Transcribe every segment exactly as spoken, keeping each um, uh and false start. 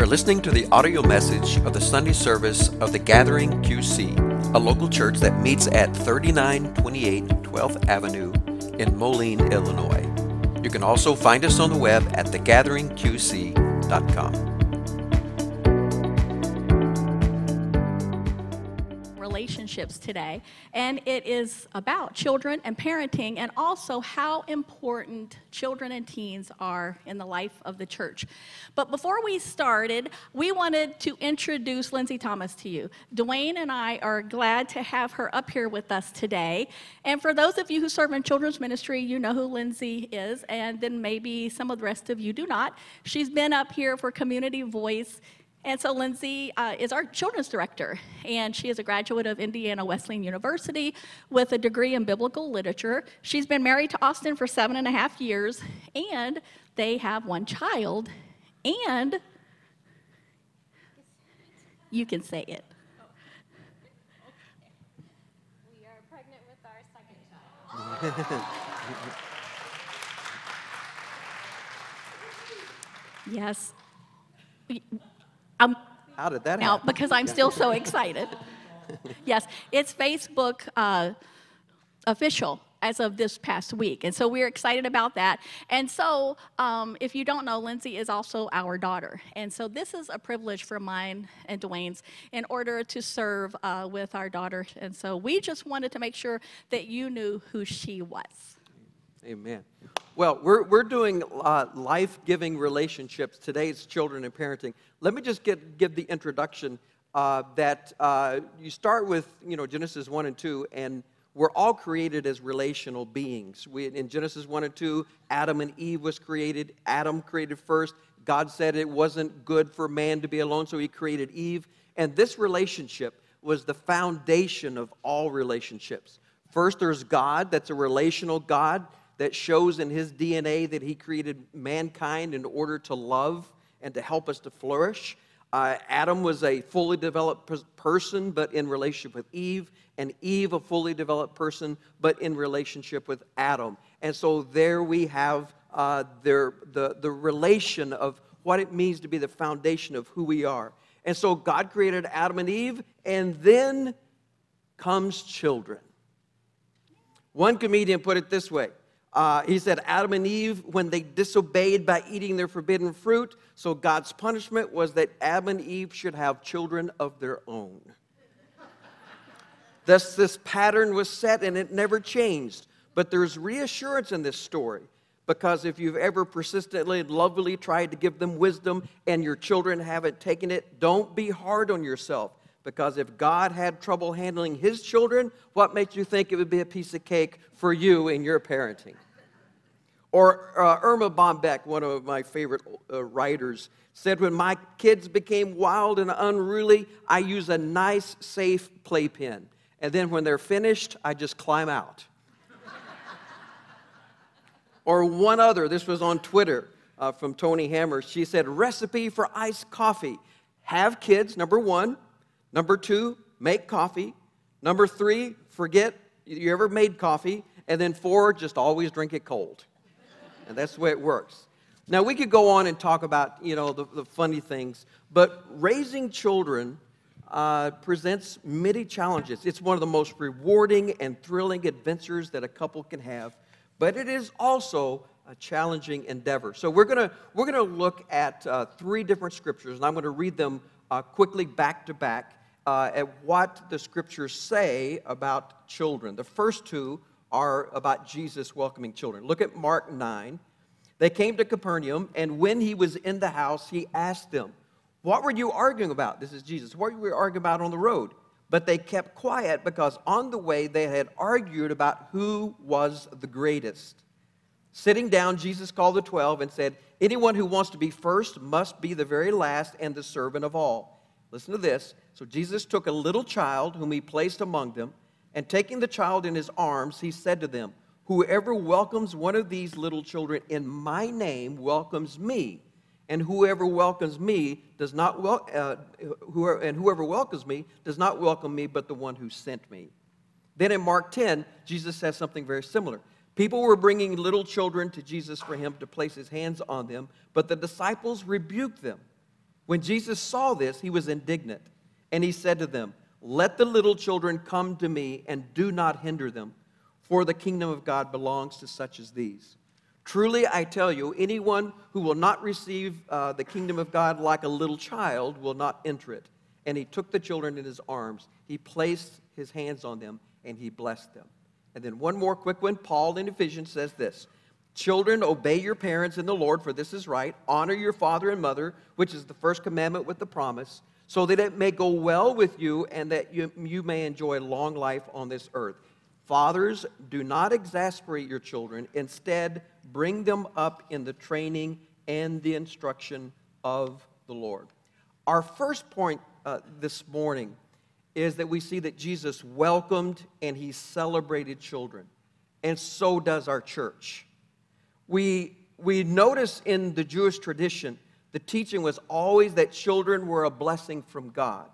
are listening to the audio message of the Sunday service of the Gathering Q C, a local church that meets at thirty-nine twenty-eight twelfth Avenue in Moline, Illinois. You can also find us on the web at the gathering q c dot com. Relationships today, and it is about children and parenting, and also how important children and teens are in the life of the church. But before we started, we wanted to introduce Lindsay Thomas to you. Dwayne and I are glad to have her up here with us today. And for those of you who serve in children's ministry, you know who Lindsay is, and then maybe some of the rest of you do not. She's been up here for Community Voice. And so Lindsay uh, is our children's director, and she is a graduate of Indiana Wesleyan University with a degree in biblical literature. She's been married to Austin for seven and a half years, and they have one child, and you can say it. We are pregnant with our second child. Yes. Um, How did that now, happen? because I'm still so excited. Yes, it's Facebook uh, official as of this past week, and so we're excited about that. And so, um, if you don't know, Lindsay is also our daughter, and so this is a privilege for mine and Dwayne's in order to serve uh, with our daughter. And so we just wanted to make sure that you knew who she was. Amen. Well, we're we're doing uh, life-giving relationships. Today's children and parenting. Let me just get give the introduction uh, that uh, you start with, you know, Genesis one and two, and we're all created as relational beings. We, in Genesis one and two, Adam and Eve was created. Adam created first. God said it wasn't good for man to be alone, so he created Eve. And this relationship was the foundation of all relationships. First, there's God. That's a relational God that shows in his D N A that he created mankind in order to love and to help us to flourish. Uh, Adam was a fully developed per- person, but in relationship with Eve, and Eve a fully developed person, but in relationship with Adam. And so there we have uh, their, the, the relation of what it means to be the foundation of who we are. And so God created Adam and Eve, and then comes children. One comedian put it this way. Uh, he said, Adam and Eve, when they disobeyed by eating their forbidden fruit, so God's punishment was that Adam and Eve should have children of their own. Thus, this pattern was set, and it never changed. But there's reassurance in this story, because if you've ever persistently and lovingly tried to give them wisdom and your children haven't taken it, don't be hard on yourself. Because if God had trouble handling his children, what makes you think it would be a piece of cake for you in your parenting? Or uh, Irma Bombeck, one of my favorite uh, writers, said, when my kids became wild and unruly, I use a nice, safe playpen. And then when they're finished, I just climb out. Or one other, this was on Twitter uh, from Tony Hammer. She said, recipe for iced coffee. Have kids, number one. Number two, make coffee. Number three, forget you ever made coffee. And then four, just always drink it cold. And that's the way it works. Now, we could go on and talk about, you know, the, the funny things, but raising children uh, presents many challenges. It's one of the most rewarding and thrilling adventures that a couple can have, but it is also a challenging endeavor. So we're gonna we're gonna look at uh, three different scriptures, and I'm gonna read them uh, quickly back to back. Uh, at what the scriptures say about children. The first two are about Jesus welcoming children. Look at Mark nine. They came to Capernaum, and when he was in the house, he asked them, what were you arguing about? This is Jesus. What were you arguing about on the road? But they kept quiet because on the way they had argued about who was the greatest. Sitting down, Jesus called the twelve and said, anyone who wants to be first must be the very last and the servant of all. Listen to this. So Jesus took a little child whom he placed among them, and taking the child in his arms, he said to them, whoever welcomes one of these little children in my name welcomes me, and whoever welcomes me does not wel- uh, whoever, and whoever welcomes me does not welcome me, but the one who sent me. Then in Mark ten, Jesus says something very similar. People were bringing little children to Jesus for him to place his hands on them, but the disciples rebuked them. When Jesus saw this, he was indignant, and he said to them, "Let the little children come to me, and do not hinder them, for the kingdom of God belongs to such as these. Truly, I tell you, anyone who will not receive uh, the kingdom of God like a little child will not enter it." And he took the children in his arms. He placed his hands on them, and he blessed them. And then one more quick one. Paul in Ephesians says this, "Children, obey your parents in the Lord, for this is right. Honor your father and mother, which is the first commandment with the promise, so that it may go well with you and that you, you may enjoy long life on this earth. Fathers, do not exasperate your children. Instead, bring them up in the training and the instruction of the Lord." Our first point uh, this morning is that we see that Jesus welcomed and he celebrated children, and so does our church. We, we notice in the Jewish tradition, the teaching was always that children were a blessing from God.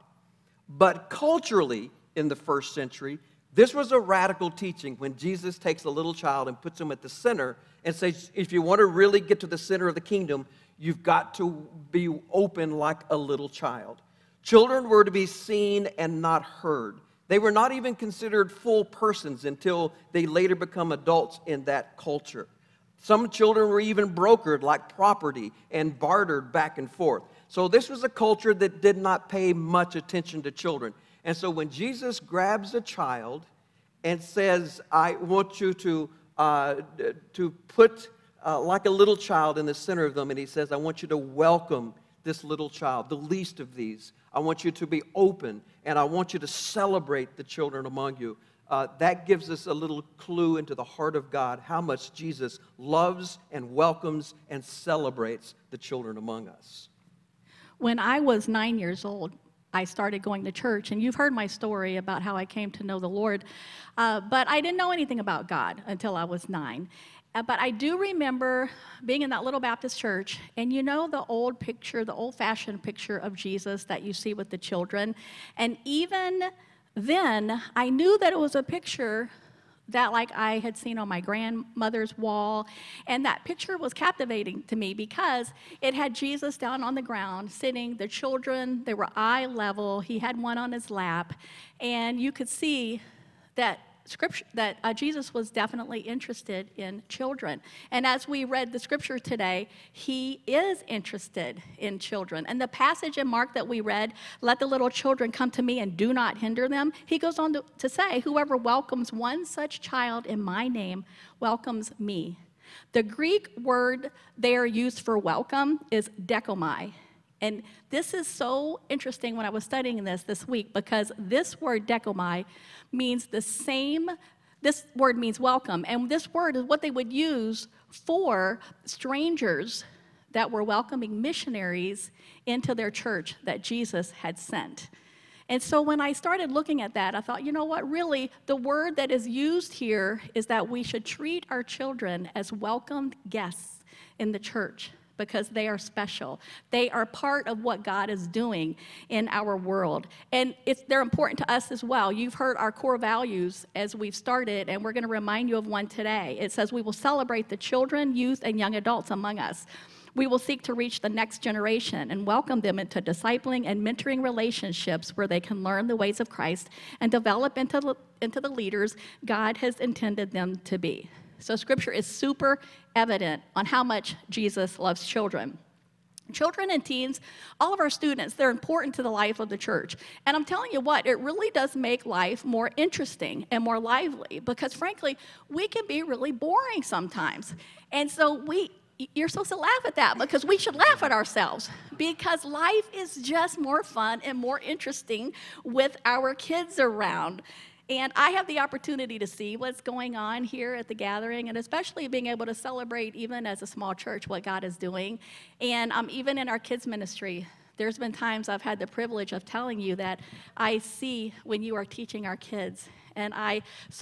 But culturally, in the first century, this was a radical teaching when Jesus takes a little child and puts him at the center and says, if you want to really get to the center of the kingdom, you've got to be open like a little child. Children were to be seen and not heard. They were not even considered full persons until they later become adults in that culture. Some children were even brokered like property and bartered back and forth. So this was a culture that did not pay much attention to children. And so when Jesus grabs a child and says, I want you to, uh, to put uh, like a little child in the center of them, and he says, I want you to welcome this little child, the least of these. I want you to be open, and I want you to celebrate the children among you. Uh, that gives us a little clue into the heart of God, how much Jesus loves and welcomes and celebrates the children among us. When I was nine years old, I started going to church, and you've heard my story about how I came to know the Lord, uh, but I didn't know anything about God until I was nine. Uh, but I do remember being in that little Baptist church, and you know the old picture, the old-fashioned picture of Jesus that you see with the children, and even then, I knew that it was a picture that like I had seen on my grandmother's wall, and that picture was captivating to me because it had Jesus down on the ground, sitting, the children, they were eye level, he had one on his lap, and you could see that Scripture, that uh, Jesus was definitely interested in children. And as we read the scripture today, he is interested in children. And the passage in Mark that we read, let the little children come to me and do not hinder them, he goes on to, to say, whoever welcomes one such child in my name welcomes me. The Greek word there used for welcome is dekomai. And this is so interesting when I was studying this this week, because this word dekomai means the same, this word means welcome, and this word is what they would use for strangers that were welcoming missionaries into their church that Jesus had sent. And so when I started looking at that, I thought, you know what, really, the word that is used here is that we should treat our children as welcomed guests in the church, because they are special. They are part of what God is doing in our world. And it's, they're important to us as well. You've heard our core values as we've started, and we're going to remind you of one today. It says we will celebrate the children, youth, and young adults among us. We will seek to reach the next generation and welcome them into discipling and mentoring relationships where they can learn the ways of Christ and develop into, into the leaders God has intended them to be. So Scripture is super evident on how much Jesus loves children. Children and teens, all of our students, they're important to the life of the church. And I'm telling you what, it really does make life more interesting and more lively, because frankly, we can be really boring sometimes. And so we, you're supposed to laugh at that, because we should laugh at ourselves, because life is just more fun and more interesting with our kids around. And I have the opportunity to see what's going on here at the gathering, and especially being able to celebrate, even as a small church, what God is doing. And um, even in our kids' ministry, there's been times I've had the privilege of telling you that I see when you are teaching our kids. And I saw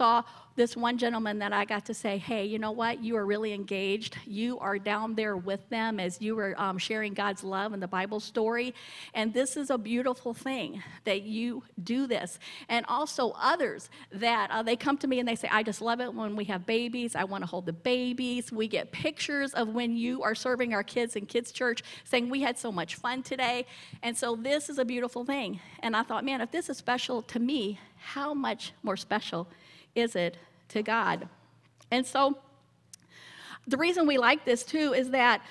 this one gentleman that I got to say, hey, you know what? You are really engaged. You are down there with them as you are um, sharing God's love and the Bible story. And this is a beautiful thing that you do this. And also others that uh, they come to me and they say, I just love it when we have babies. I want to hold the babies. We get pictures of when you are serving our kids in kids' church saying, we had so much fun today. And so this is a beautiful thing. And I thought, man, if this is special to me, how much more special is it to God? And so the reason we like this too is that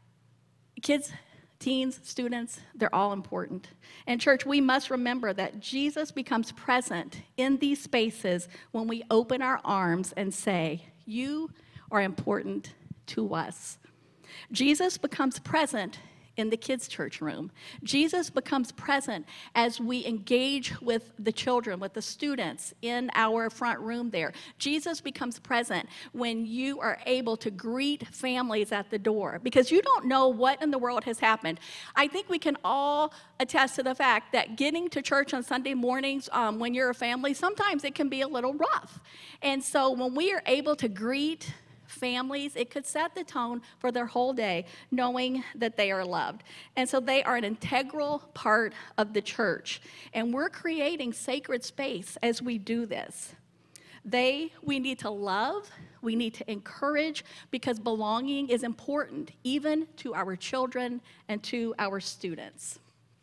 kids, teens, students, they're all important. And church, we must remember that Jesus becomes present in these spaces when we open our arms and say, you are important to us. Jesus becomes present in the kids' church room. Jesus becomes present as we engage with the children, with the students in our front room there. Jesus becomes present when you are able to greet families at the door, because you don't know what in the world has happened. I think we can all attest to the fact that getting to church on Sunday mornings um, when you're a family, sometimes it can be a little rough. And so when we are able to greet families, it could set the tone for their whole day, knowing that they are loved. And so they are an integral part of the church. And we're creating sacred space as we do this. They, we need to love, we need to encourage, because belonging is important, even to our children and to our students.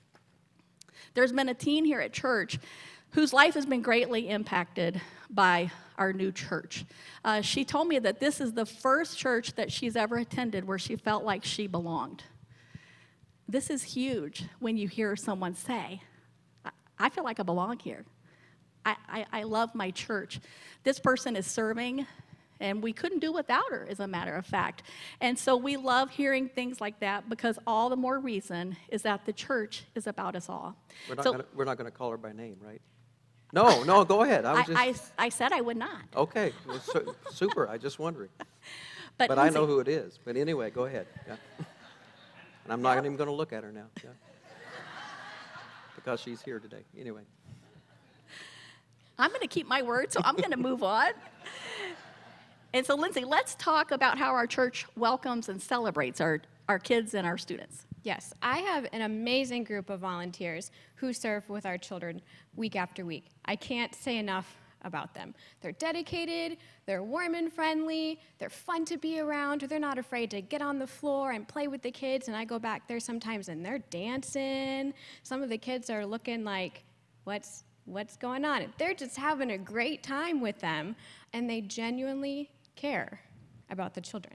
There's been a teen here at church whose life has been greatly impacted by our new church. Uh, she told me that this is the first church that she's ever attended where she felt like she belonged. This is huge when you hear someone say, I, I feel like I belong here. I, I, I love my church. This person is serving, and we couldn't do without her, as a matter of fact. And so we love hearing things like that, because all the more reason is that the church is about us all. We're not So- gonna, we're not going to call her by name, right? No, no, go ahead. I I, was just, I, I said I would not. okay, well, su- super, I just wondering. But, But I know Lindsay, who it is. But anyway, go ahead. Yeah. And I'm not even going to look at her now. Yeah. Because she's here today. Anyway. I'm going to keep my word, so I'm going to move on. And so, Lindsay, let's talk about how our church welcomes and celebrates our, our kids and our students. Yes, I have an amazing group of volunteers who serve with our children week after week. I can't say enough about them. They're dedicated, they're warm and friendly, they're fun to be around, they're not afraid to get on the floor and play with the kids, and I go back there sometimes and they're dancing. Some of the kids are looking like, what's, what's going on? They're just having a great time with them, and they genuinely care about the children.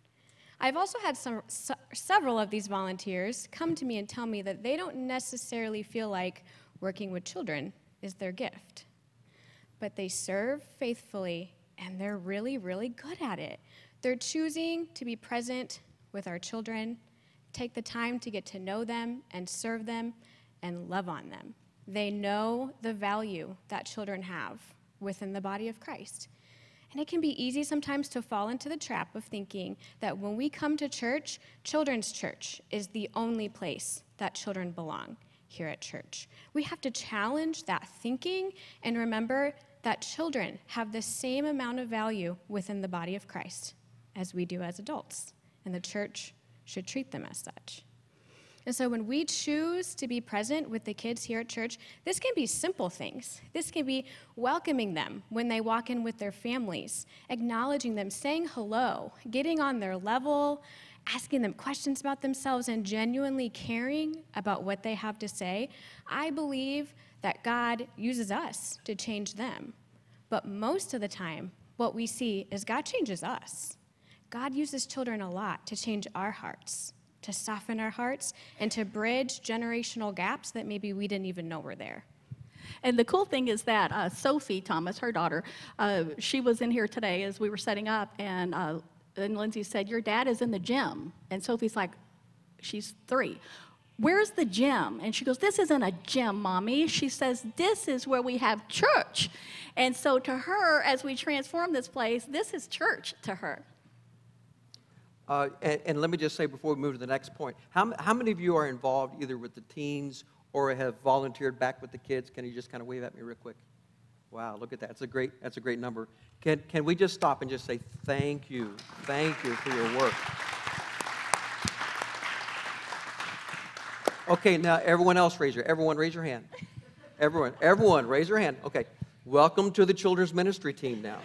I've also had some, se- several of these volunteers come to me and tell me that they don't necessarily feel like working with children is their gift. But they serve faithfully, and they're really, really good at it. They're choosing to be present with our children, take the time to get to know them and serve them and love on them. They know the value that children have within the body of Christ. And it can be easy sometimes to fall into the trap of thinking that when we come to church, children's church is the only place that children belong here at church. We have to challenge that thinking and remember that children have the same amount of value within the body of Christ as we do as adults, and the church should treat them as such. And so when we choose to be present with the kids here at church, this can be simple things. This can be welcoming them when they walk in with their families, acknowledging them, saying hello, getting on their level, asking them questions about themselves, and genuinely caring about what they have to say. I believe that God uses us to change them. But most of the time, what we see is God changes us. God uses children a lot to change our hearts, to soften our hearts, and to bridge generational gaps that maybe we didn't even know were there. And the cool thing is that uh, Sophie Thomas, her daughter, uh, she was in here today as we were setting up, and, uh, and Lindsay said, your dad is in the gym. And Sophie's like, she's three. Where's the gym? And she goes, this isn't a gym, Mommy. She says, this is where we have church. And so to her, as we transform this place, this is church to her. Uh, and, and let me just say before we move to the next point, how, m- how many of you are involved either with the teens or have volunteered back with the kids? Can you just kind of wave at me real quick? Wow, look at that. That's a great, that's a great number. Can, can we just stop and just say thank you, thank you for your work. Okay, now everyone else raise your, everyone raise your hand. Everyone, everyone raise your hand. Okay, welcome to the children's ministry team now.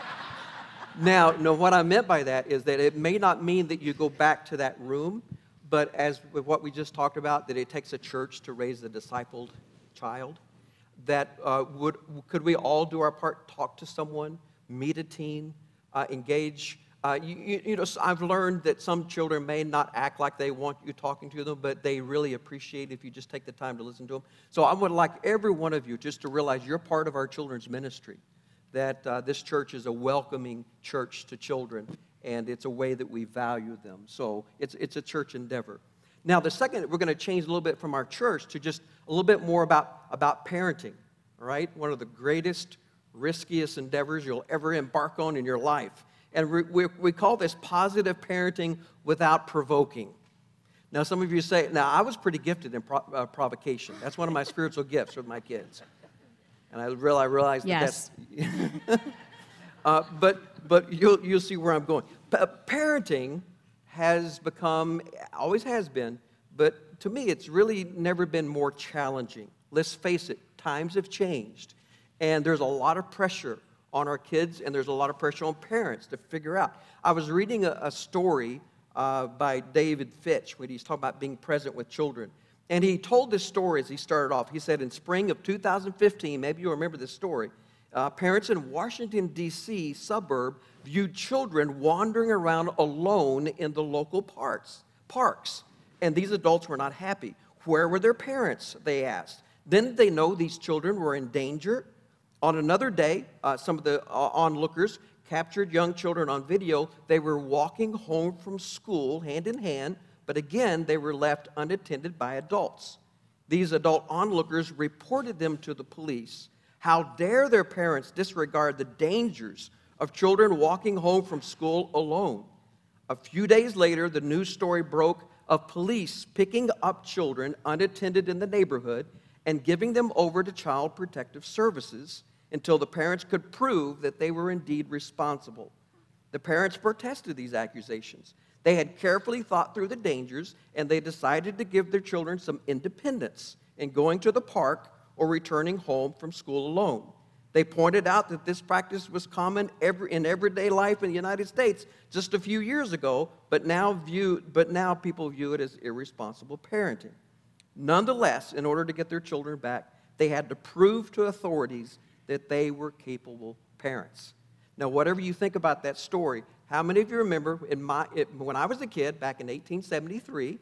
Now, no, what I meant by that is that it may not mean that you go back to that room, but as with what we just talked about, that it takes a church to raise a discipled child, that uh, would could we all do our part, talk to someone, meet a teen, uh, engage. Uh, you, you, you know, I've learned that some children may not act like they want you talking to them, but they really appreciate if you just take the time to listen to them. So I would like every one of you just to realize you're part of our children's ministry, that uh, this church is a welcoming church to children, and it's a way that we value them. So it's, it's a church endeavor. Now, the second, we're going to change a little bit from our church to just a little bit more about, about parenting, all right? One of the greatest, riskiest endeavors you'll ever embark on in your life. And we, we, we call this positive parenting without provoking. Now, some of you say, now, I was pretty gifted in pro, uh, provocation. That's one of my spiritual gifts with my kids. And I realize, I realize that Yes. that's... uh, but but you'll, you'll see where I'm going. P- parenting has become, always has been, but to me, it's really never been more challenging. Let's face it, times have changed. And there's a lot of pressure on our kids, and there's a lot of pressure on parents to figure out. I was reading a, a story uh, by David Fitch when he's talking about being present with children. And he told this story as he started off. He said in spring of two thousand fifteen, maybe you'll remember this story, uh, parents in Washington, D C suburb viewed children wandering around alone in the local parks. parks. And these adults were not happy. Where were their parents, they asked. Didn't they know these children were in danger? On another day, uh, some of the uh, onlookers captured young children on video. They were walking home from school hand in hand, but again, they were left unattended by adults. These adult onlookers reported them to the police. How dare their parents disregard the dangers of children walking home from school alone? A few days later, the news story broke of police picking up children unattended in the neighborhood and giving them over to Child Protective Services until the parents could prove that they were indeed responsible. The parents protested these accusations. They had carefully thought through the dangers, and they decided to give their children some independence in going to the park or returning home from school alone. They pointed out that this practice was common every, in everyday life in the United States just a few years ago, but now, view, but now people view it as irresponsible parenting. Nonetheless, in order to get their children back, they had to prove to authorities that they were capable parents. Now, whatever you think about that story, how many of you remember in my, it, when I was a kid back in eighteen seventy-three,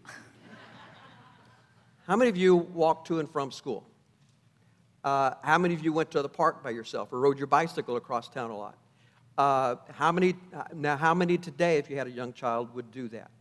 how many of you walked to and from school? Uh, how many of you went to the park by yourself or rode your bicycle across town a lot? Uh, how many, now, how many today, if you had a young child, would do that?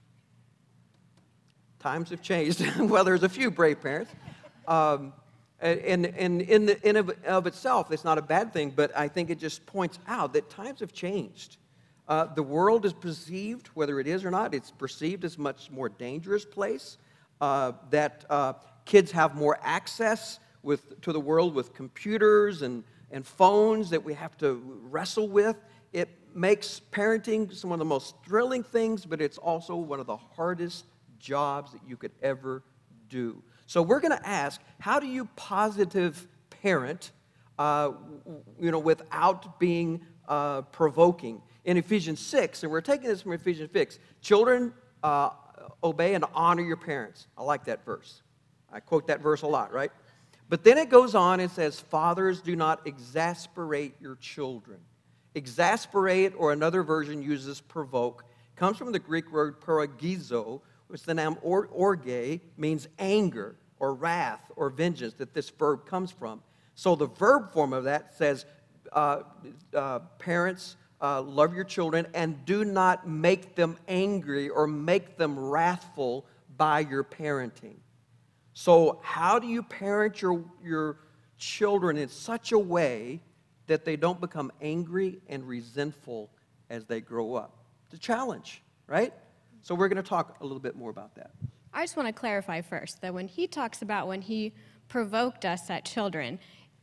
Times have changed. Well, there's a few brave parents. Um, and and in, the, in of, of itself, it's not a bad thing, but I think it just points out that times have changed. Uh, the world is perceived, whether it is or not, it's perceived as a much more dangerous place, uh, that uh, kids have more access with, to the world with computers and, and phones that we have to wrestle with. It makes parenting some of the most thrilling things, but it's also one of the hardest jobs that you could ever do. So we're going to ask, how do you positive parent, uh, you know, without being uh, provoking? In Ephesians six, and we're taking this from Ephesians six, children, uh, obey and honor your parents. I like that verse. I quote that verse a lot, right? But then it goes on and says, fathers, do not exasperate your children. Exasperate, or another version uses provoke, comes from the Greek word paragizo, which the noun or, orge means anger or wrath or vengeance, that this verb comes from. So the verb form of that says, uh, uh, parents, uh, love your children and do not make them angry or make them wrathful by your parenting. So how do you parent your, your children in such a way that they don't become angry and resentful as they grow up? It's a challenge, right? So we're going to talk a little bit more about that. I just want to clarify first that when he talks about when he provoked us at children,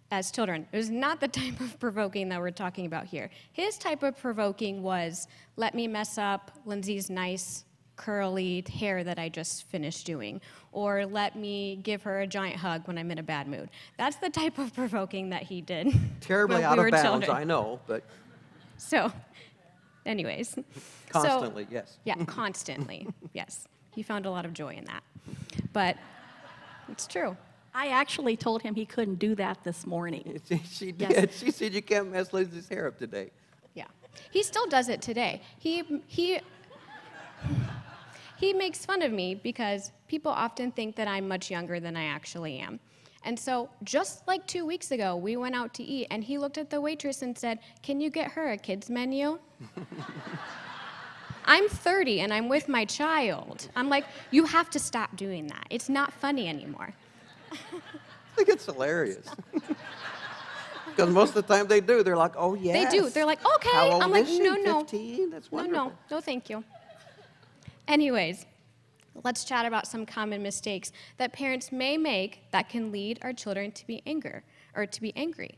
as children. It was not the type of provoking that we're talking about here. His type of provoking was, let me mess up Lindsay's nice curly hair that I just finished doing, or let me give her a giant hug when I'm in a bad mood. That's the type of provoking that he did. Terribly when out we of were bounds, children. I know, but So, anyways. constantly, So, yes. yeah, constantly, yes. He found a lot of joy in that. But it's true. I actually told him he couldn't do that this morning. She, she did. Yes. She said, you can't mess Lindsay's hair up today. Yeah. He still does it today. He, he, he makes fun of me because people often think that I'm much younger than I actually am. And so just like two weeks ago, we went out to eat, and he looked at the waitress and said, can you get her a kid's menu? I'm thirty, and I'm with my child. I'm like, you have to stop doing that. It's not funny anymore. I think it's hilarious. Because most of the time they do. They're like, oh, yes. They do. They're like, okay. How old I'm like, is she? no, no. fifteen? That's No, wonderful. no, no, thank you. Anyways, let's chat about some common mistakes that parents may make that can lead our children to be anger or to be angry.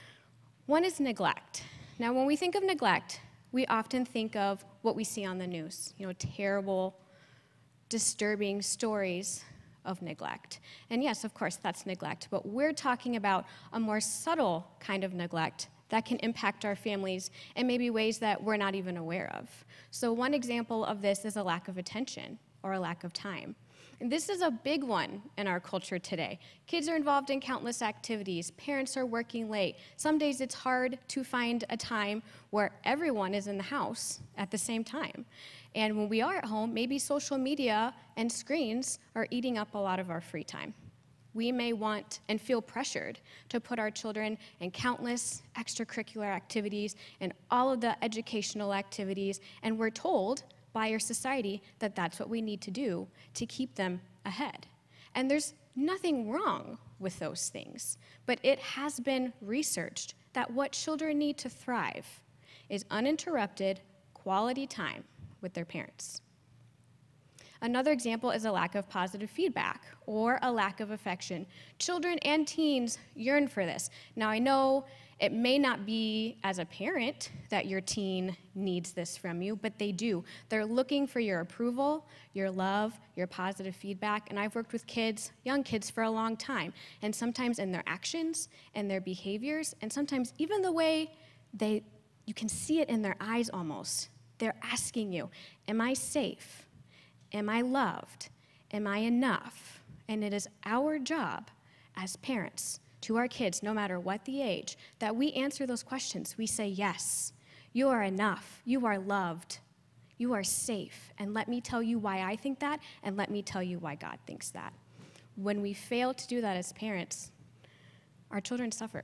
One is neglect. Now, when we think of neglect, we often think of what we see on the news, you know, terrible, disturbing stories of neglect. And yes, of course, that's neglect, but we're talking about a more subtle kind of neglect that can impact our families in maybe ways that we're not even aware of. So one example of this is a lack of attention or a lack of time. And this is a big one in our culture today. Kids are involved in countless activities. Parents are working late. Some days it's hard to find a time where everyone is in the house at the same time. And when we are at home, maybe social media and screens are eating up a lot of our free time. We may want and feel pressured to put our children in countless extracurricular activities and all of the educational activities, and we're told by our society that that's what we need to do to keep them ahead. And there's nothing wrong with those things, but it has been researched that what children need to thrive is uninterrupted quality time with their parents. Another example is a lack of positive feedback or a lack of affection. Children and teens yearn for this. Now, I know it may not be as a parent that your teen needs this from you, but they do. They're looking for your approval, your love, your positive feedback. And I've worked with kids, young kids, for a long time. And sometimes in their actions and their behaviors, and sometimes even the way they, you can see it in their eyes almost. They're asking you, am I safe? Am I loved? Am I enough? And it is our job as parents to our kids, no matter what the age, that we answer those questions. We say, yes, you are enough. You are loved. You are safe. And let me tell you why I think that, and let me tell you why God thinks that. When we fail to do that as parents, our children suffer.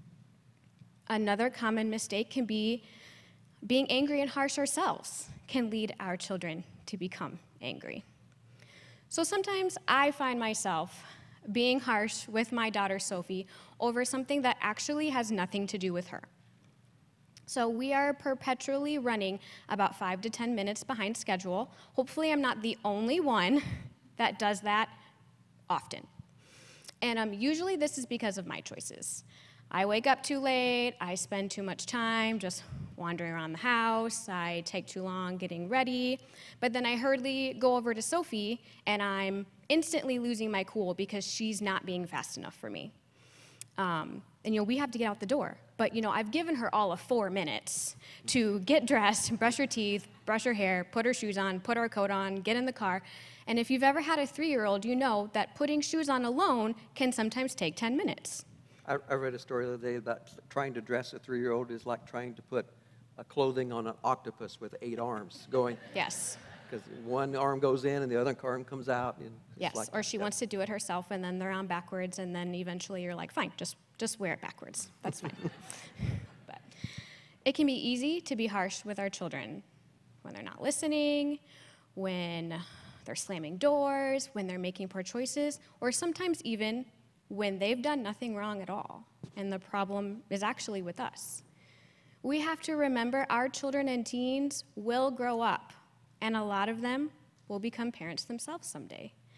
Another common mistake can be being angry and harsh ourselves can lead our children to become angry. So sometimes I find myself being harsh with my daughter Sophie over something that actually has nothing to do with her. So we are perpetually running about five to ten minutes behind schedule. Hopefully I'm not the only one that does that often. And um, usually this is because of my choices. I wake up too late, I spend too much time just wandering around the house, I take too long getting ready, but then I hurriedly go over to Sophie and I'm instantly losing my cool because she's not being fast enough for me. Um, and you know, we have to get out the door, but you know, I've given her all of four minutes to get dressed, brush her teeth, brush her hair, put her shoes on, put her coat on, get in the car. And if you've ever had a three-year-old, you know that putting shoes on alone can sometimes take ten minutes. I, I read a story the other day about trying to dress a three-year-old is like trying to put a clothing on an octopus with eight arms going. Yes. Because one arm goes in and the other arm comes out. And it's Yes, like, or she yeah. wants to do it herself, and then they're on backwards, and then eventually you're like, fine, just, just wear it backwards. That's fine. But it can be easy to be harsh with our children when they're not listening, when they're slamming doors, when they're making poor choices, or sometimes even when they've done nothing wrong at all, and the problem is actually with us. We have to remember our children and teens will grow up, and a lot of them will become parents themselves someday.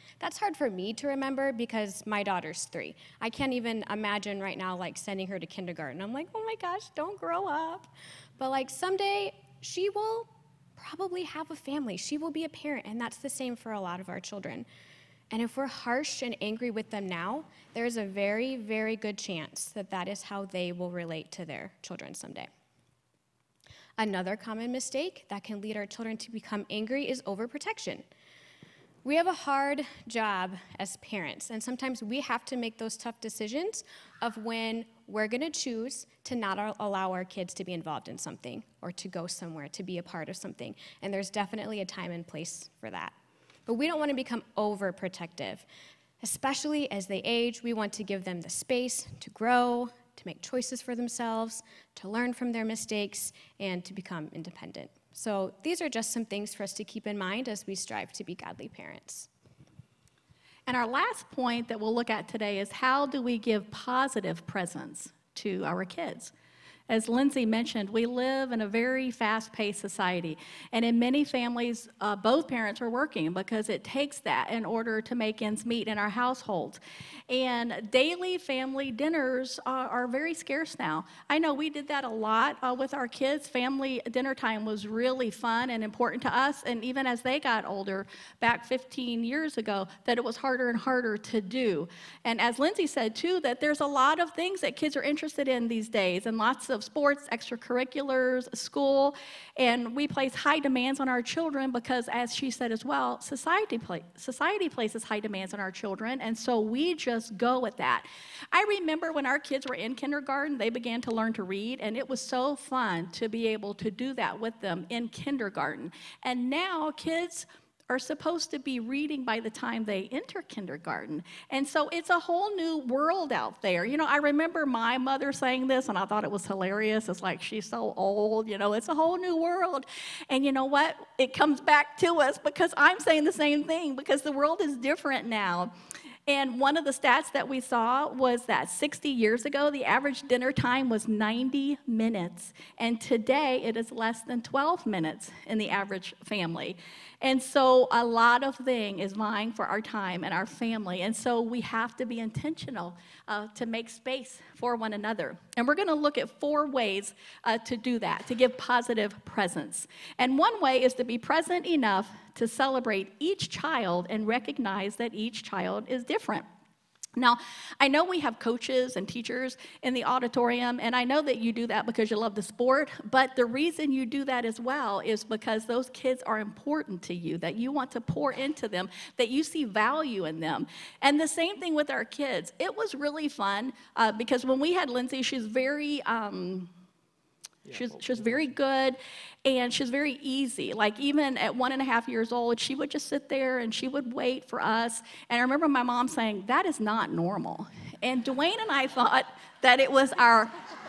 That's hard for me to remember because my daughter's three. I can't even imagine right now like sending her to kindergarten. I'm like, oh my gosh, don't grow up. But like someday she will probably have a family. She will be a parent, and that's the same for a lot of our children. And if we're harsh and angry with them now, there's a very, very good chance that that is how they will relate to their children someday. Another common mistake that can lead our children to become angry is overprotection. We have a hard job as parents, and sometimes we have to make those tough decisions of when we're going to choose to not allow our kids to be involved in something or to go somewhere, to be a part of something. And there's definitely a time and place for that. But we don't want to become overprotective. Especially as they age, we want to give them the space to grow, to make choices for themselves, to learn from their mistakes, and to become independent. So these are just some things for us to keep in mind as we strive to be godly parents. And our last point that we'll look at today is how do we give positive presence to our kids? As Lindsay mentioned, we live in a very fast-paced society, and in many families, uh, both parents are working because it takes that in order to make ends meet in our households. And daily family dinners are, are very scarce now. I know we did that a lot uh, with our kids. Family dinner time was really fun and important to us, and even as they got older, back fifteen years ago, that it was harder and harder to do. And as Lindsay said, too, that there's a lot of things that kids are interested in these days, and lots of sports, extracurriculars, school, and we place high demands on our children because, as she said as well, society, pla- society places high demands on our children, and so we just go with that. I remember when our kids were in kindergarten, they began to learn to read, and it was so fun to be able to do that with them in kindergarten. And now kids are supposed to be reading by the time they enter kindergarten. And so it's a whole new world out there. You know, I remember my mother saying this, and I thought it was hilarious. It's like, she's so old, you know, it's a whole new world. And you know what? It comes back to us because I'm saying the same thing because the world is different now. And one of the stats that we saw was that sixty years ago, the average dinner time was ninety minutes. And today, it is less than twelve minutes in the average family. And so a lot of things is vying for our time and our family. And so we have to be intentional uh, to make space for one another. And we're going to look at four ways uh, to do that, to give positive presence. And one way is to be present enough to celebrate each child and recognize that each child is different. Now, I know we have coaches and teachers in the auditorium, and I know that you do that because you love the sport, but the reason you do that as well is because those kids are important to you, that you want to pour into them, that you see value in them. And the same thing with our kids. It was really fun uh, because when we had Lindsay, she's very... Um, She's, she's very good, and she's very easy. Like, even at one and a half years old, she would just sit there, and she would wait for us. And I remember my mom saying, that is not normal. And Dwayne and I thought that it was our...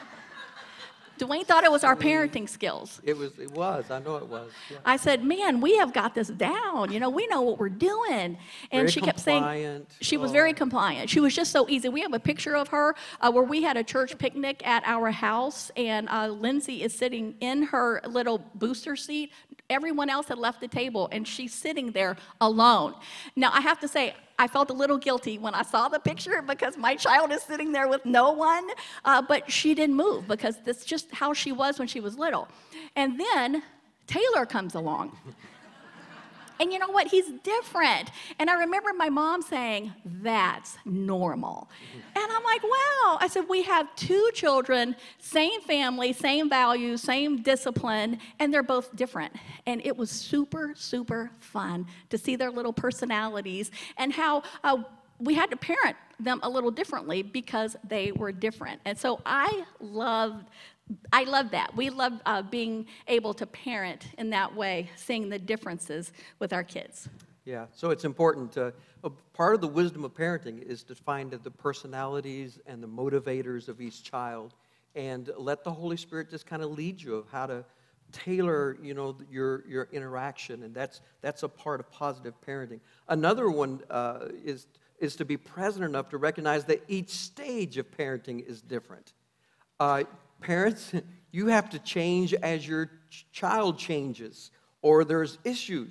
Dwayne thought it was our parenting skills. It was, it was, I know it was. Yeah. I said, man, we have got this down. You know, we know what we're doing. And Very she kept saying, compliant. she was Oh. very compliant. She was just so easy. We have a picture of her uh, where we had a church picnic at our house, and uh, Lindsay is sitting in her little booster seat. Everyone else had left the table, and she's sitting there alone. Now, I have to say, I felt a little guilty when I saw the picture because my child is sitting there with no one, uh, but she didn't move because that's just how she was when she was little. And then Taylor comes along. And you know what? He's different. And I remember my mom saying, that's normal. And I'm like, wow. I said, we have two children, same family, same values, same discipline, and they're both different. And it was super, super fun to see their little personalities and how uh, we had to parent them a little differently because they were different. And so I loved I love that. We love uh, being able to parent in that way, seeing the differences with our kids. Yeah, so it's important. Uh, a part of the wisdom of parenting is to find the personalities and the motivators of each child and let the Holy Spirit just kind of lead you of how to tailor, you know, your your interaction, and that's that's a part of positive parenting. Another one uh, is is to be present enough to recognize that each stage of parenting is different. Uh, Parents, you have to change as your ch- child changes, or there's issues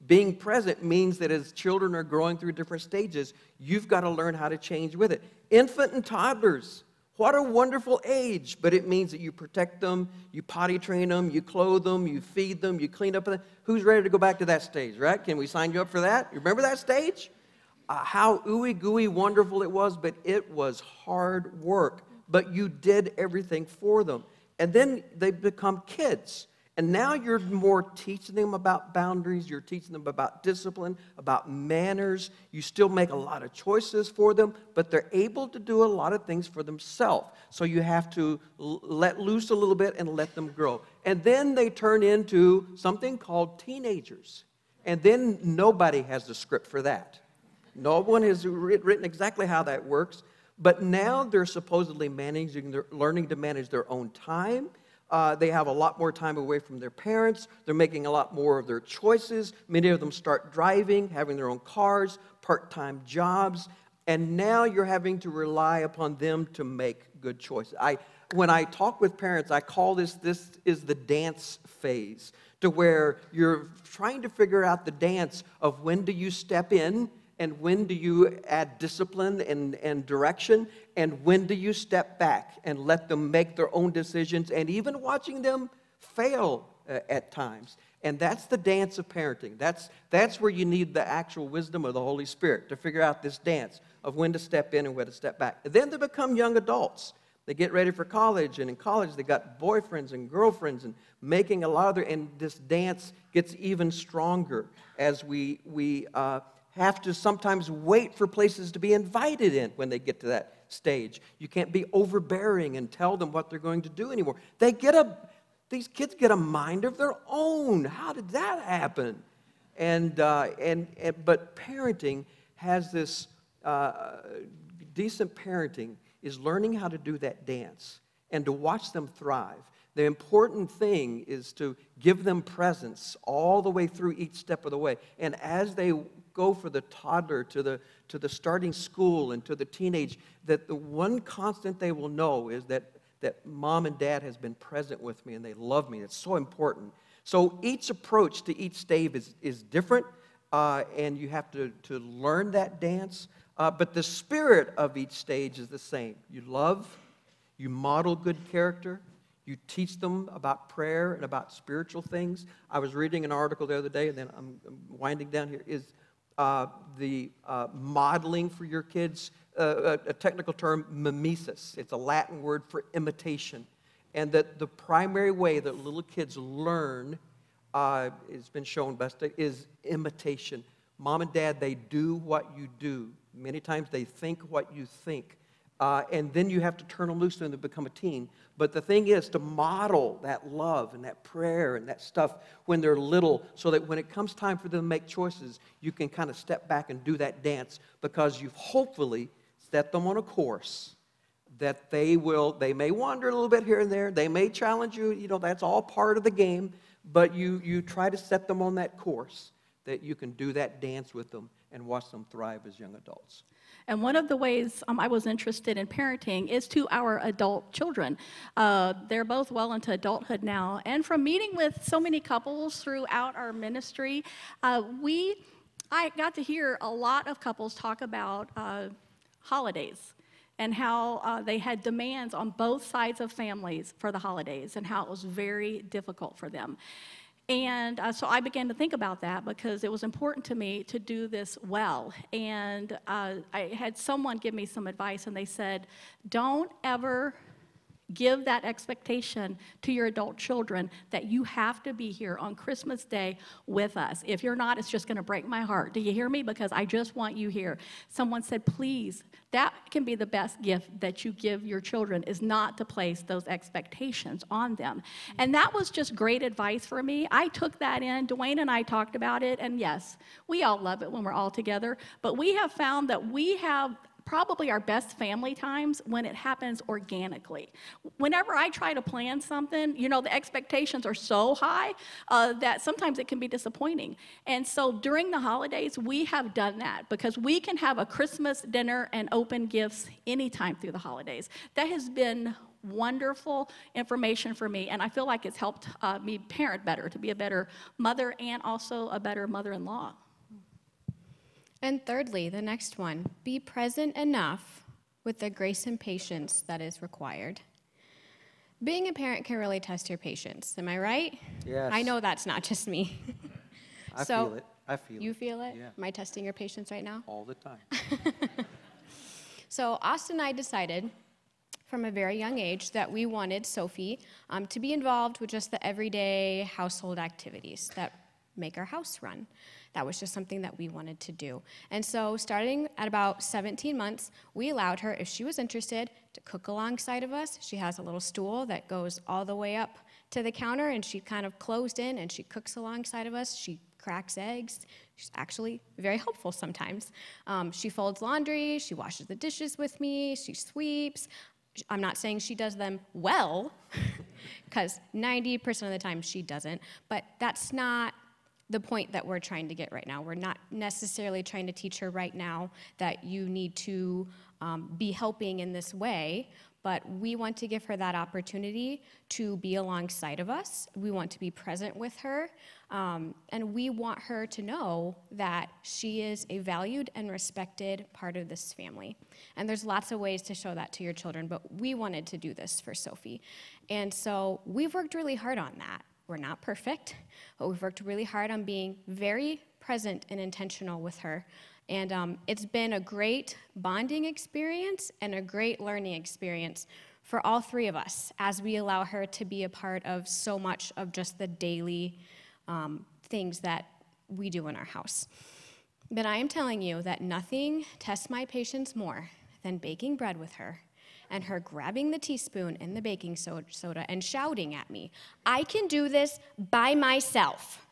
Being present means that as children are growing through different stages, you've got to learn how to change with it. Infant and toddlers, what a wonderful age, but it means that you protect them, you potty train them, you clothe them, you feed them, you clean up. Who's ready to go back to that stage, right? Can we sign you up for that? You remember that stage? Uh, how ooey gooey wonderful it was, but it was hard work. But you did everything for them. And then they become kids. And now you're more teaching them about boundaries. You're teaching them about discipline, about manners. You still make a lot of choices for them, but they're able to do a lot of things for themselves. So you have to l- let loose a little bit and let them grow. And then they turn into something called teenagers. And then nobody has the script for that. No one has written exactly how that works. But now they're supposedly managing, they're learning to manage their own time. Uh, they have a lot more time away from their parents. They're making a lot more of their choices. Many of them start driving, having their own cars, part-time jobs. And now you're having to rely upon them to make good choices. I, when I talk with parents, I call this, this is the dance phase, to where you're trying to figure out the dance of when do you step in and when do you add discipline and, and direction, and when do you step back and let them make their own decisions, and even watching them fail uh, at times. And that's the dance of parenting. That's, that's where you need the actual wisdom of the Holy Spirit to figure out this dance of when to step in and when to step back. And then they become young adults. They get ready for college, and in college they got boyfriends and girlfriends and making a lot of their, and this dance gets even stronger as we, we uh, have to sometimes wait for places to be invited in when they get to that stage. You can't be overbearing and tell them what they're going to do anymore. They get a, these kids get a mind of their own. How did that happen? And, uh, and, and but parenting has this, uh, decent parenting is learning how to do that dance and to watch them thrive. The important thing is to give them presence all the way through each step of the way. And as they go for the toddler to the to the starting school and to the teenage, that the one constant they will know is that that mom and dad has been present with me and they love me. It's so important. So each approach to each stage is, is different, uh, and you have to, to learn that dance. Uh, but the spirit of each stage is the same. You love, you model good character, you teach them about prayer and about spiritual things. I was reading an article the other day, and then I'm, I'm winding down here, is uh, the uh, modeling for your kids, uh, a, a technical term, mimesis. It's a Latin word for imitation. And that the primary way that little kids learn, uh, it's been shown best, is imitation. Mom and dad, they do what you do. Many times they think what you think. Uh, and then you have to turn them loose and they become a teen. But the thing is to model that love and that prayer and that stuff when they're little, so that when it comes time for them to make choices, you can kind of step back and do that dance, because you've hopefully set them on a course that they will, they may wander a little bit here and there, they may challenge you, you know, that's all part of the game, but you, you try to set them on that course that you can do that dance with them and watch them thrive as young adults. And one of the ways um, I was interested in parenting is to our adult children. Uh, they're both well into adulthood now. And from meeting with so many couples throughout our ministry, uh, we, I got to hear a lot of couples talk about uh, holidays and how uh, they had demands on both sides of families for the holidays and how it was very difficult for them. And uh, so I began to think about that, because it was important to me to do this well. And uh, I had someone give me some advice, and they said, don't ever give that expectation to your adult children that you have to be here on Christmas Day with us. If you're not, it's just going to break my heart. Do you hear me? Because I just want you here. Someone said, please, that can be the best gift that you give your children, is not to place those expectations on them. And that was just great advice for me. I took that in. Dwayne and I talked about it. And yes, we all love it when we're all together. But we have found that we have probably our best family times when it happens organically. Whenever I try to plan something, you know, the expectations are so high uh, that sometimes it can be disappointing. And so during the holidays, we have done that, because we can have a Christmas dinner and open gifts anytime through the holidays. That has been wonderful information for me, and I feel like it's helped uh, me parent better, to be a better mother and also a better mother-in-law. And thirdly, the next one, be present enough with the grace and patience that is required. Being a parent can really test your patience, am I right? Yes. I know that's not just me. I So, feel it. I feel You it. feel it? Yeah. Am I testing your patience right now? All the time. So Austin and I decided from a very young age that we wanted Sophie um, to be involved with just the everyday household activities that make our house run. That was just something that we wanted to do. And so starting at about seventeen months, we allowed her, if she was interested, to cook alongside of us. She has a little stool that goes all the way up to the counter, and she kind of closed in, and she cooks alongside of us. She cracks eggs. She's actually very helpful sometimes. Um, she folds laundry. She washes the dishes with me. She sweeps. I'm not saying she does them well, because ninety percent of the time she doesn't, but that's not the point that we're trying to get right now. We're not necessarily trying to teach her right now that you need to um, be helping in this way, but we want to give her that opportunity to be alongside of us. We want to be present with her, um, and we want her to know that she is a valued and respected part of this family. And there's lots of ways to show that to your children, but we wanted to do this for Sophie. And so we've worked really hard on that. We're not perfect, but we've worked really hard on being very present and intentional with her. And um, it's been a great bonding experience and a great learning experience for all three of us as we allow her to be a part of so much of just the daily um, things that we do in our house. But I am telling you that nothing tests my patience more than baking bread with her and her grabbing the teaspoon and the baking so- soda and shouting at me, "I can do this by myself."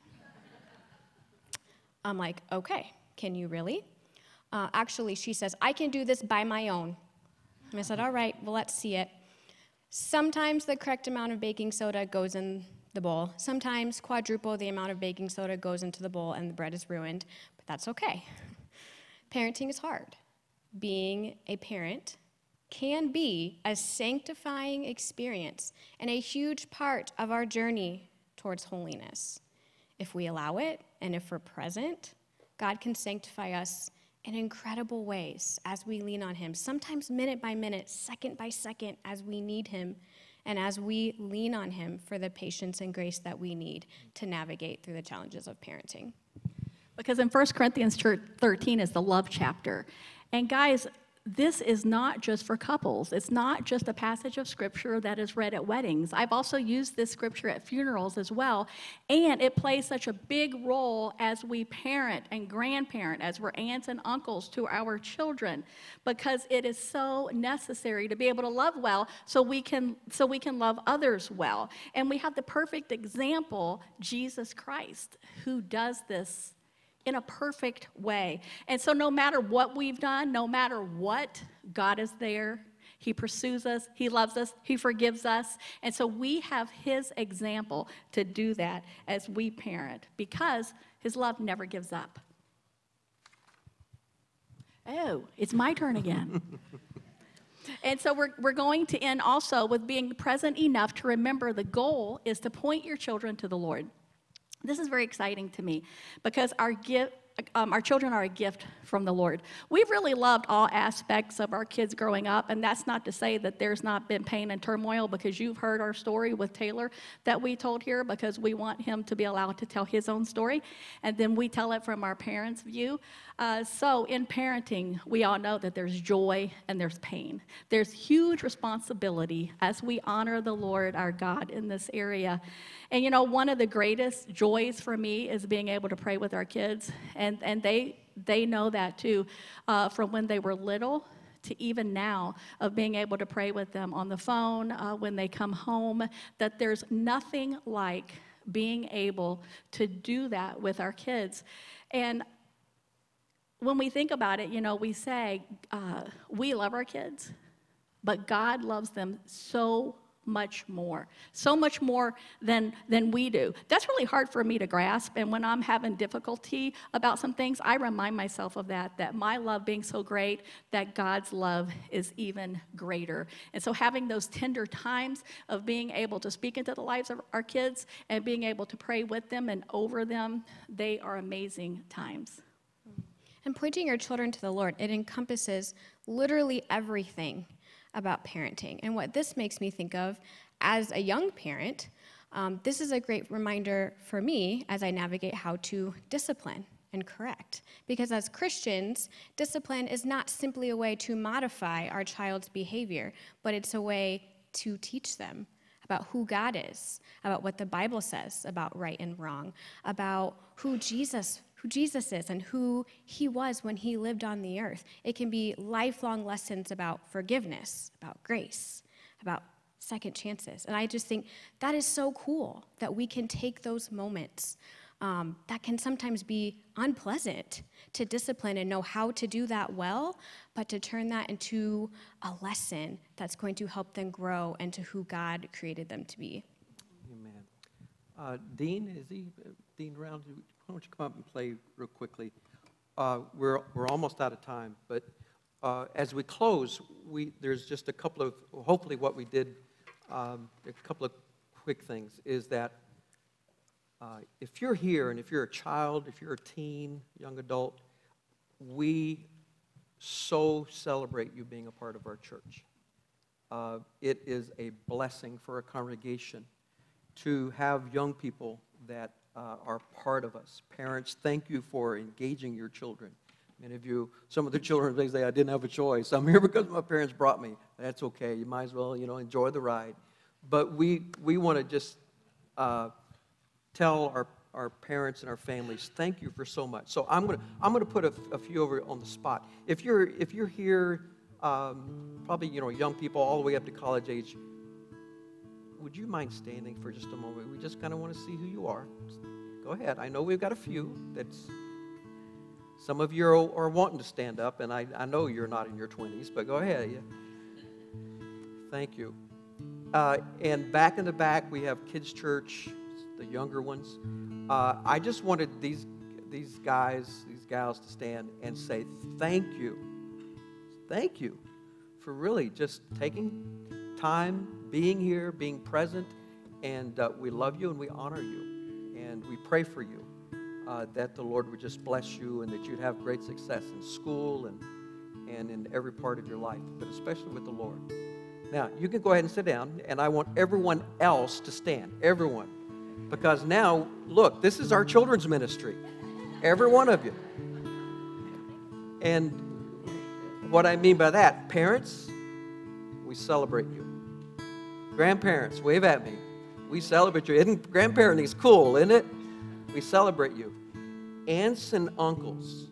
I'm like, okay, can you really? Uh, actually, she says, "I can do this by my own." And I said, all right, well, let's see it. Sometimes the correct amount of baking soda goes in the bowl. Sometimes quadruple the amount of baking soda goes into the bowl and the bread is ruined, but that's okay. Parenting is hard. Being a parent can be a sanctifying experience and a huge part of our journey towards holiness. If we allow it and if we're present, God can sanctify us in incredible ways as we lean on him, sometimes minute by minute, second by second, as we need him and as we lean on him for the patience and grace that we need to navigate through the challenges of parenting. Because in First Corinthians thirteen is the love chapter. And guys, this is not just for couples. It's not just a passage of scripture that is read at weddings. I've also used this scripture at funerals as well. And it plays such a big role as we parent and grandparent, as we're aunts and uncles to our children, because it is so necessary to be able to love well so we can, so we can love others well. And we have the perfect example, Jesus Christ, who does this in a perfect way. And so no matter what we've done, no matter what, God is there. He pursues us, he loves us, he forgives us. And so we have his example to do that as we parent, because his love never gives up. Oh, it's my turn again. And so we're, we're going to end also with being present enough to remember the goal is to point your children to the Lord. This is very exciting to me because our gift, um, our children are a gift from the Lord. We've really loved all aspects of our kids growing up, and that's not to say that there's not been pain and turmoil, because you've heard our story with Taylor that we told here, because we want him to be allowed to tell his own story, and then we tell it from our parents' view. Uh, so in parenting, we all know that there's joy and there's pain. There's huge responsibility as we honor the Lord our God in this area. And you know, one of the greatest joys for me is being able to pray with our kids, and, and they, they know that too, uh, from when they were little to even now, of being able to pray with them on the phone uh, when they come home, that there's nothing like being able to do that with our kids. And when we think about it, you know, we say uh, we love our kids, but God loves them so much more, so much more than than we do. That's really hard for me to grasp, and when I'm having difficulty about some things, I remind myself of that, that my love being so great, that God's love is even greater. And so having those tender times of being able to speak into the lives of our kids and being able to pray with them and over them, they are amazing times. And pointing your children to the Lord, it encompasses literally everything about parenting. And what this makes me think of as a young parent, um, this is a great reminder for me as I navigate how to discipline and correct. Because as Christians, discipline is not simply a way to modify our child's behavior, but it's a way to teach them about who God is, about what the Bible says about right and wrong, about who Jesus who Jesus is and who he was when he lived on the earth. It can be lifelong lessons about forgiveness, about grace, about second chances. And I just think that is so cool that we can take those moments um, that can sometimes be unpleasant to discipline and know how to do that well, but to turn that into a lesson that's going to help them grow into who God created them to be. Amen. Uh, Dean, is he, Dean Round, why don't you come up and play real quickly? Uh, we're, we're almost out of time, but uh, as we close, we, there's just a couple of, hopefully what we did, um, a couple of quick things, is that uh, if you're here and if you're a child, if you're a teen, young adult, we so celebrate you being a part of our church. Uh, it is a blessing for a congregation to have young people that uh, are part of us. Parents, thank you for engaging your children. Many of you, some of the children, they say, I didn't have a choice. I'm here because my parents brought me. That's okay. You might as well, you know, enjoy the ride. But we we want to just uh, tell our, our parents and our families, thank you for so much. So I'm going to I'm going to put a, a few over on the spot. If you're if you're here, um, probably, you know, young people all the way up to college age, would you mind standing for just a moment? We just kind of want to see who you are. Go ahead. I know we've got a few. That's some of you are, are wanting to stand up, and I, I know you're not in your twenties, but go ahead. Yeah. Thank you. Uh, and back in the back, we have Kids Church, the younger ones. Uh, I just wanted these these guys, these gals to stand and say thank you. Thank you for really just taking time, being here, being present, and uh, we love you and we honor you, and we pray for you uh, that the Lord would just bless you and that you'd have great success in school and and in every part of your life, but especially with the Lord. Now, you can go ahead and sit down, and I want everyone else to stand, everyone, because now, look, this is our children's ministry, every one of you. And what I mean by that, parents, we celebrate you. Grandparents, wave at me. We celebrate you. Isn't grandparenting is cool, isn't it? We celebrate you. Aunts and uncles,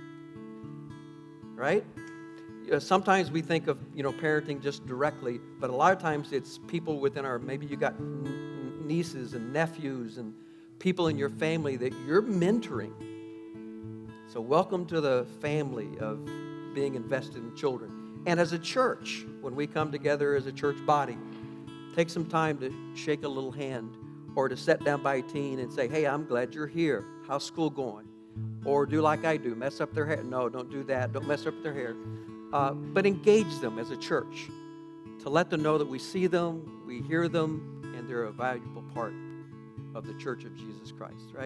right? You know, sometimes we think of, you know, parenting just directly, but a lot of times it's people within our, maybe you got n- nieces and nephews and people in your family that you're mentoring. So welcome to the family of being invested in children. And as a church, when we come together as a church body, take some time to shake a little hand or to sit down by a teen and say, hey, I'm glad you're here. How's school going? Or do like I do, mess up their hair. No, don't do that. Don't mess up their hair. Uh, but engage them as a church to let them know that we see them, we hear them, and they're a valuable part of the Church of Jesus Christ, right?